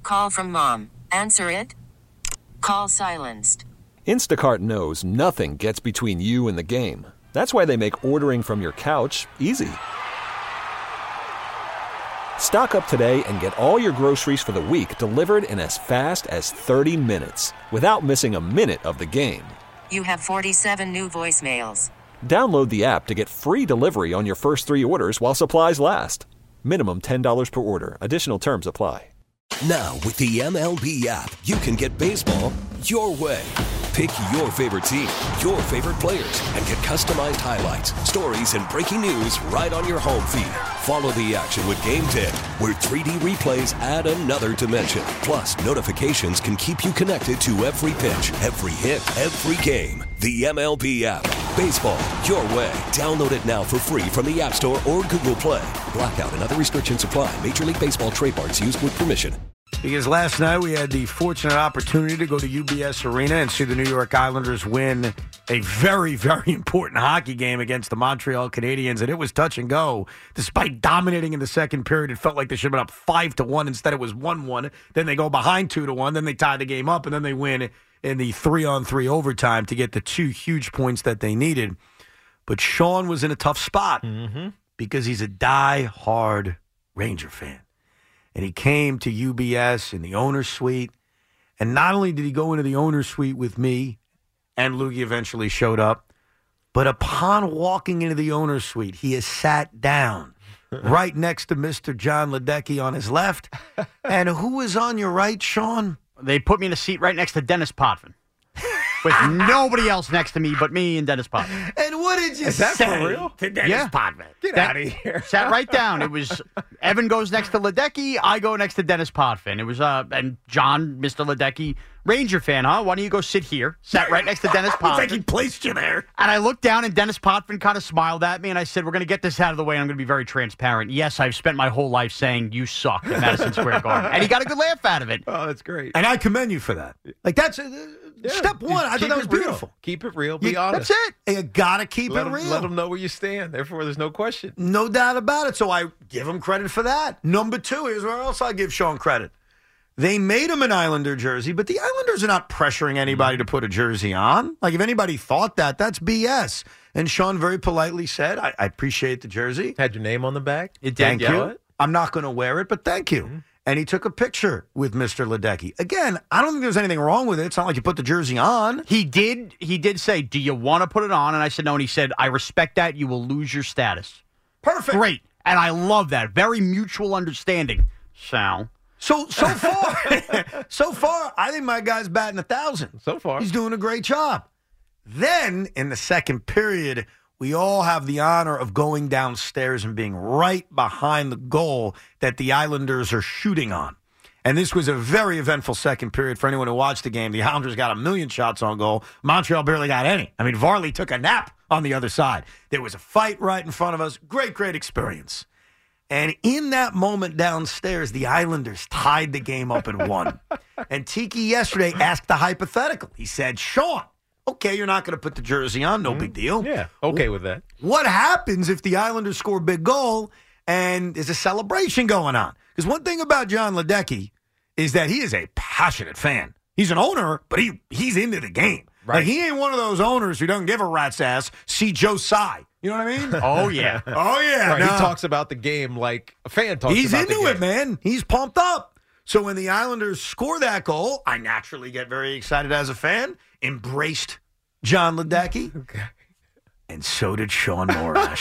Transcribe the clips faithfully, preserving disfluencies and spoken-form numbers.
Call from mom. Answer it. Call silenced. Instacart knows nothing gets between you and the game. That's why they make ordering from your couch easy. Stock up today and get all your groceries for the week delivered in as fast as thirty minutes without missing a minute of the game. You have forty-seven new voicemails. Download the app to get free delivery on your first three orders while supplies last. Minimum ten dollars per order. Additional terms apply. Now, with the M L B app, you can get baseball your way. Pick your favorite team, your favorite players, and get customized highlights, stories, and breaking news right on your home feed. Follow the action with Game ten, where three D replays add another dimension. Plus, notifications can keep you connected to every pitch, every hit, every game. The M L B app. Baseball your way. Download it now for free from the App Store or Google Play. Blackout and other restrictions apply. Major League Baseball trademarks used with permission. Because last night we had the fortunate opportunity to go to U B S Arena and see the New York Islanders win a very, very important hockey game against the Montreal Canadiens, and it was touch and go. Despite dominating in the second period, it felt like they should have been up five to one. Instead, it was one one. Then they go behind two to one. Then they tie the game up, and then they win in the three-on-three overtime to get the two huge points that they needed. But Sean was in a tough spot mm-hmm. because he's a die-hard Ranger fan. And he came to U B S in the owner's suite. And not only did he go into the owner's suite with me, and Loogie eventually showed up, but upon walking into the owner's suite, he is sat down right next to Mister John Ledecky on his left. And who is on your right, Sean? They put me in a seat right next to Dennis Potvin. With nobody else next to me but me and Dennis Potvin. And what did you Is that say for real? to Dennis Yeah. Potvin? Get That- out of here. Sat right down. It was Evan goes next to Ledecky. I go next to Dennis Potvin. It was uh and John, Mister Ledecky, Ranger fan, huh? Why don't you go sit here? Sat right next to Dennis It's like he Potvin. placed you there. And I looked down, and Dennis Potvin kind of smiled at me, and I said, we're going to get this out of the way, and I'm going to be very transparent. Yes, I've spent my whole life saying, you suck at Madison Square Garden. And he got a good laugh out of it. Oh, that's great. And I commend you for that. Like, that's uh, Yeah. step one. I Keep thought that was it real. beautiful. Keep it real. Be You- honest. That's it. You got to keep Let it them, real. let them know where you stand. Therefore, there's no question. No doubt about it. So I give him credit for that. Number two, here's where else I give Sean credit. They made him an Islander jersey, but the Islanders are not pressuring anybody to put a jersey on. Like, if anybody thought that, that's B S. And Sean very politely said, I, I appreciate the jersey. Had your name on the back. It did. Thank yell you. it? I'm not going to wear it, but thank you. Mm-hmm. And he took a picture with Mister Ledecky. Again, I don't think there's anything wrong with it. It's not like you put the jersey on. He did He did say, do you want to put it on? And I said, no. And he said, I respect that. You will lose your status. Perfect. Great. And I love that. Very mutual understanding. Sal. So so far, so far, I think my guy's batting a thousand. So far. He's doing a great job. Then, in the second period, we all have the honor of going downstairs and being right behind the goal that the Islanders are shooting on. And this was a very eventful second period for anyone who watched the game. The Islanders got a million shots on goal. Montreal barely got any. I mean, Varley took a nap on the other side. There was a fight right in front of us. Great, great experience. And in that moment downstairs, the Islanders tied the game up at one. And Tiki yesterday asked the hypothetical. He said, Sean, okay, you're not going to put the jersey on. No mm-hmm. big deal. Yeah, okay with that. What happens if the Islanders score a big goal and there's a celebration going on? Because one thing about John Ledecky is that he is a passionate fan. He's an owner, but he he's into the game. Right. Like, he ain't one of those owners who doesn't give a rat's ass. See Joe Tsai. You know what I mean? Oh, yeah. oh, yeah. Right, no. He talks about the game like a fan talks He's about the game. into it, man. He's pumped up. So when the Islanders score that goal, I naturally get very excited as a fan. Embraced John Ledecky. Okay. And so did Sean Morash.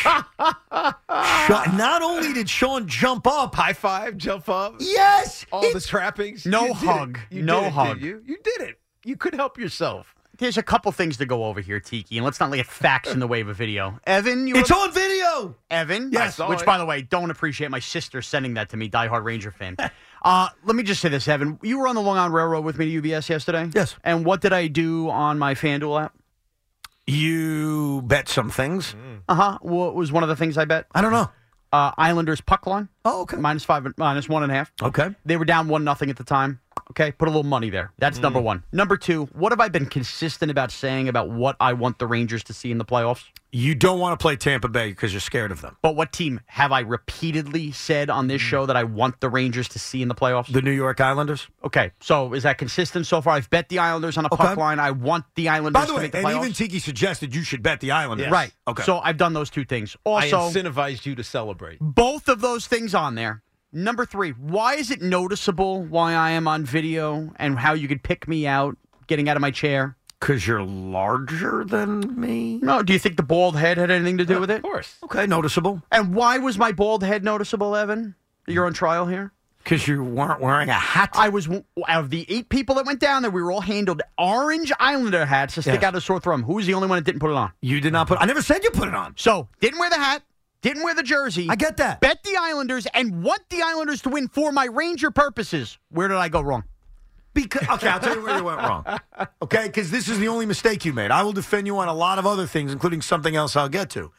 Sean, not only did Sean jump up. High five, jump up. Yes. All the trappings. No You did hug. it. You No did it, hug. did you? You did it. You could help yourself. There's a couple things to go over here, Tiki, and let's not get facts in the way of a video. Evan, you It's were, on video. Evan, Yes. which, by the way, don't appreciate my sister sending that to me, diehard Ranger fan. uh, let me just say this, Evan. You were on the Long Island Railroad with me to U B S yesterday? Yes. And what did I do on my FanDuel app? You bet some things. Uh-huh. What was one of the things I bet? I don't know. Uh, Islanders puck line. Oh, okay. Minus five, minus one and a half. Okay. They were down one nothing at the time. Okay, put a little money there. That's Mm. number one. Number two, what have I been consistent about saying about what I want the Rangers to see in the playoffs? You don't want to play Tampa Bay because you're scared of them. But what team have I repeatedly said on this show that I want the Rangers to see in the playoffs? The New York Islanders. Okay, so is that consistent so far? I've bet the Islanders on a Okay. puck line. I want the Islanders By the to way, make the and playoffs. even Tiki suggested you should bet the Islanders. Yes. Right. Okay. So I've done those two things. I Also, incentivized you to celebrate. both of those things on there. Number three, why is it noticeable why I am on video and how you could pick me out getting out of my chair? Because you're larger than me? No, do you think the bald head had anything to do with it? Of course. Okay, noticeable. And why was my bald head noticeable, Evan? You're on trial here? Because you weren't wearing a hat. I was, out of the eight people that went down there, we were all handled orange Islander hats to stick Yes. out a sore thumb. Who was the only one that didn't put it on? You did not put. I never said you put it on. So, didn't wear the hat, didn't wear the jersey. I get that. Bet the Islanders and want the Islanders to win for my Ranger purposes. Where did I go wrong? Because okay, I'll tell you where you went wrong. Okay, because this is the only mistake you made. I will defend you on a lot of other things, including something else I'll get to.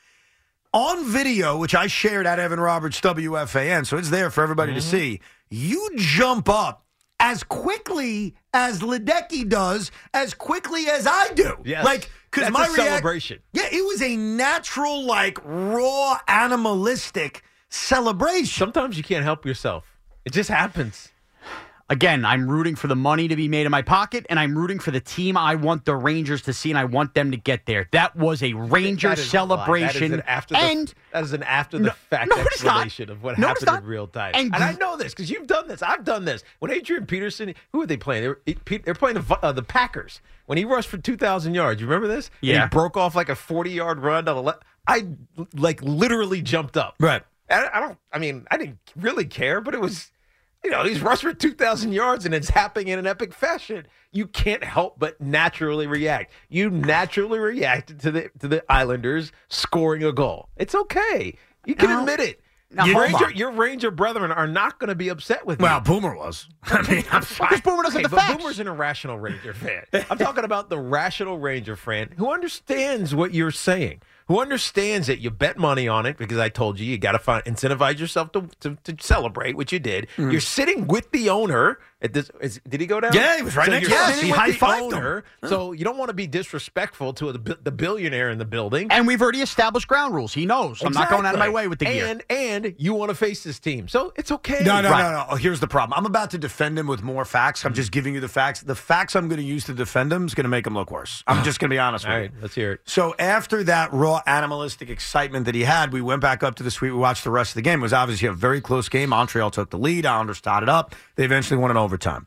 On video, which I shared at Evan Roberts W F A N, so it's there for everybody to see. You jump up as quickly as Ledecky does, as quickly as I do. Yes. Like because That's my a react- celebration. Yeah, it was a natural, like raw, animalistic celebration. Sometimes you can't help yourself. It just happens. Again, I'm rooting for the money to be made in my pocket, and I'm rooting for the team I want the Rangers to see, and I want them to get there. That was a Ranger That is a lie. celebration. That is an after the, and that is an after the No- fact no, it's not. explanation of what No, it's happened in not. real time. And And, I gr- know this because you've done this. I've done this. When Adrian Peterson, who were they playing? They were they're playing the uh, the Packers. When he rushed for two thousand yards, you remember this? And Yeah. he broke off like a forty yard run on the left. I like literally jumped up. Right. I, I don't. I mean, I didn't really care, but it was. You know, he's rushed for two thousand yards, and it's happening in an epic fashion. You can't help but naturally react. You naturally reacted to the to the Islanders scoring a goal. It's okay. You can Now- admit it. now, Your hold Ranger, on. your Ranger brethren are not going to be upset with Well, you. Boomer was. I mean, I'm fine. Because Boomer doesn't Okay, have the but facts. Boomer's an irrational Ranger fan. I'm talking about the rational Ranger fan who understands what you're saying, who understands that you bet money on it because I told you you got to find incentivize yourself to, to to celebrate, which you did. Mm. You're sitting with the owner. At this, is, did he go down? Yeah, he was right so next you're to us. sitting He with the high-fived him. owner, so you don't want to be disrespectful to the, the billionaire in the building. And we've already established ground rules. He knows. I'm not going out of my Exactly. way with the gear. And and you want to face this team, so it's okay. No, no, Right. no, no. Oh, here's the problem. I'm about to defend him with more facts. I'm just giving you the facts. The facts I'm going to use to defend him is going to make him look worse. I'm just going to be honest All with right, you. let's hear it. So after that raw animalistic excitement that he had, we went back up to the suite. We watched the rest of the game. It was obviously a very close game. Montreal took the lead. Islanders started up. They eventually won in overtime.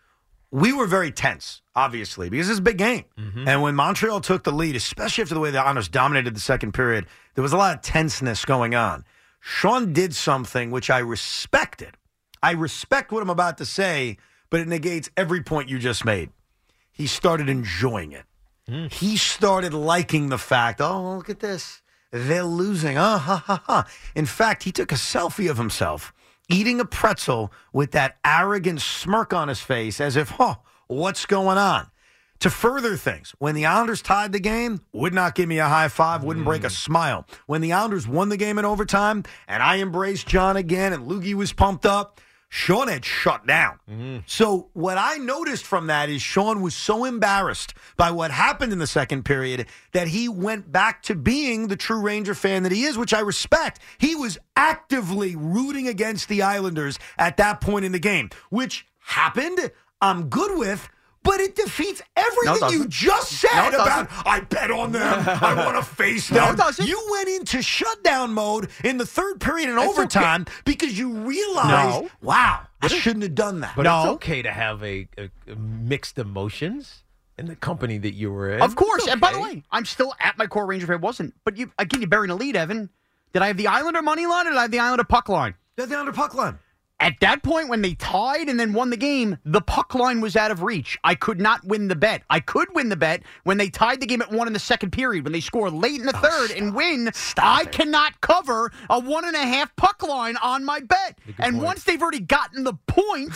We were very tense, obviously, because it's a big game. And when Montreal took the lead, especially after the way the Islanders dominated the second period, there was a lot of tenseness going on. Sean did something which I respected. I respect what I'm about to say, but it negates every point you just made. He started enjoying it. He started liking the fact, oh, look at this. They're losing. Ah, ha, ha, ha. In fact, he took a selfie of himself eating a pretzel with that arrogant smirk on his face as if, oh, what's going on? To further things, when the Islanders tied the game, would not give me a high five, wouldn't break a smile. When the Islanders won the game in overtime, and I embraced John again, and Loogie was pumped up, Sean had shut down. So what I noticed from that is Sean was so embarrassed by what happened in the second period that he went back to being the true Ranger fan that he is, which I respect. He was actively rooting against the Islanders at that point in the game, which happened. I'm good with. But it defeats everything doesn't. you just said No, it about, doesn't. I bet on them, I want to face them. No, it doesn't. You went into shutdown mode in the third period and That's overtime because you realized, No. wow, I shouldn't have done that. But No. it's okay to have a, a, a mixed emotions in the company that you were in. Of course. It's And by the okay. way, I'm still at my core Ranger fan. Wasn't. But you again, you buried a lead, Evan. Did I have the Islander money line or did I have the Islander puck line? They're the under puck line. At that point, when they tied and then won the game, the puck line was out of reach. I could not win the bet. I could win the bet when they tied the game at one in the second period. When they score late in the third and win, I it. cannot cover a one and a half puck line on my bet. And point. once they've already gotten the point,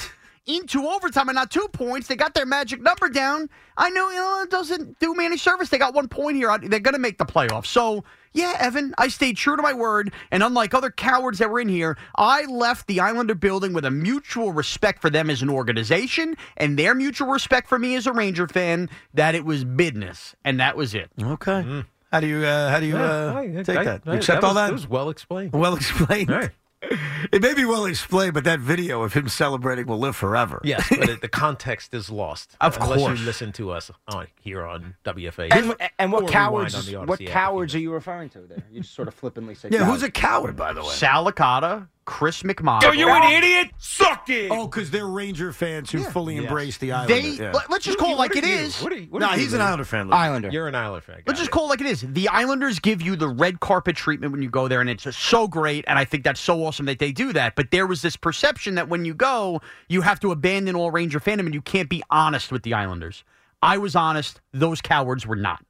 into overtime and not two points. They got their magic number down. I know, you know it doesn't do me any service. They got one point here. They're going to make the playoffs. So, yeah, Evan, I stayed true to my word. And unlike other cowards that were in here, I left the Islander building with a mutual respect for them as an organization and their mutual respect for me as a Ranger fan, that it was business. And that was it. Okay. Mm. How do you uh, how do you uh, I, I, take I, that? You I, accept that all was, that? It was well explained. Well explained. Right. It may be well explained, but that video of him celebrating will live forever. Yes, but it, the context is lost. Of unless course. you listen to us on here on W F A. And, and what Or cowards? rewind on the What Odyssey app cowards if are you you referring to there? You just sort of flippantly say. Yeah, cowards. who's a coward, by the way? Sal Licata, Chris McMahon. Are you an idiot? Suck it! Oh, because they're Ranger fans who Yeah. fully Yes. embrace the Islander. They, yeah. let- let's just call it What like are it you? is. What are you, what No, are you, he's an Lou? Islander fan. Islander. You're an Islander fan. Let's Got just it. call it like it is. The Islanders give you the red carpet treatment when you go there, and it's just so great, and I think that's so awesome that they do that. But there was this perception that when you go, you have to abandon all Ranger fandom, and you can't be honest with the Islanders. I was honest. Those cowards were not.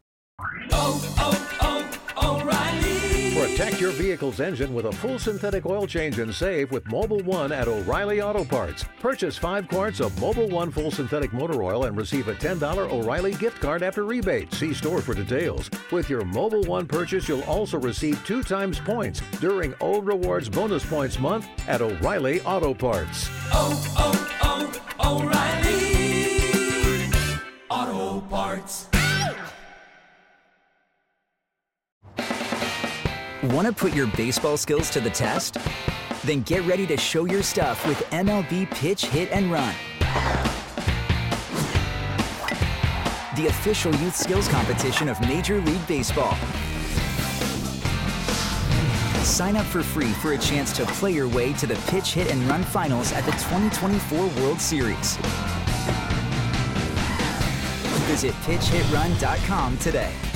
Protect your vehicle's engine with a full synthetic oil change and save with Mobile One at O'Reilly Auto Parts. Purchase five quarts of Mobile One full synthetic motor oil and receive a ten dollars O'Reilly gift card after rebate. See store for details. With your Mobile One purchase, you'll also receive two times points during O Rewards Bonus Points Month at O'Reilly Auto Parts. Want to put your baseball skills to the test? Then get ready to show your stuff with M L B Pitch, Hit, and Run. The official youth skills competition of Major League Baseball. Sign up for free for a chance to play your way to the Pitch, Hit, and Run finals at the twenty twenty-four World Series. Visit pitch hit run dot com today.